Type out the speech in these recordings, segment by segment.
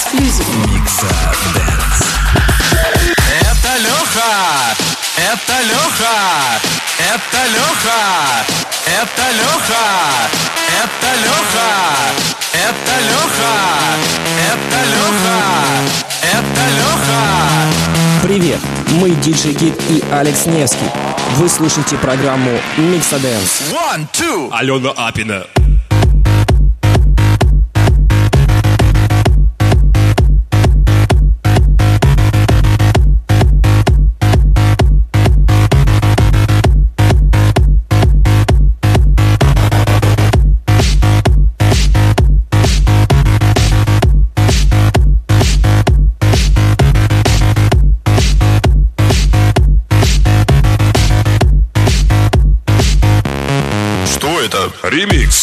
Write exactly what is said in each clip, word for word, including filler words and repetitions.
Эксклюзив. Микса Dance. Это Леха, это Леха, это Леха, это Леха, это Леха, это Леха, это Леха, это Леха. Привет, мы диджей Кид и Алекс Невский. Вы слушаете программу Микса Dance. One, two. Алена Апина. Что это? Ремикс.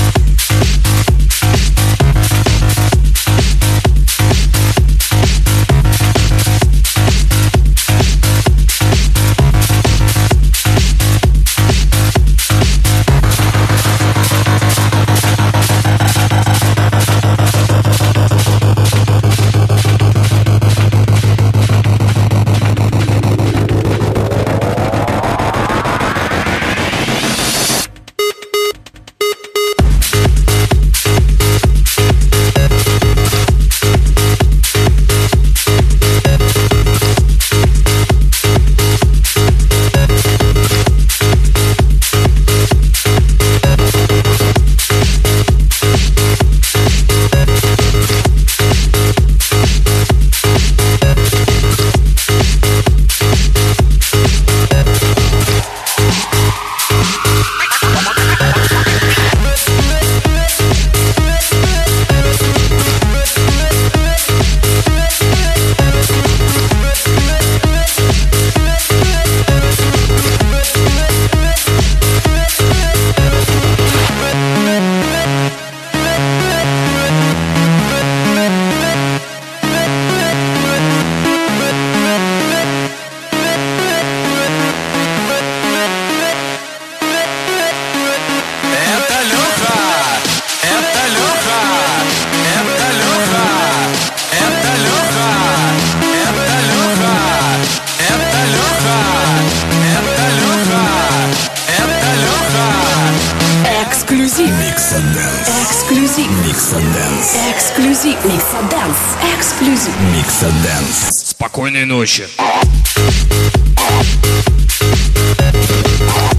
Эксклюзив. Микса Dance. Эксклюзив. Микса Dance. Эксклюзив. Микса Dance. Эксклюзив. Микса Dance. Спокойной ночи.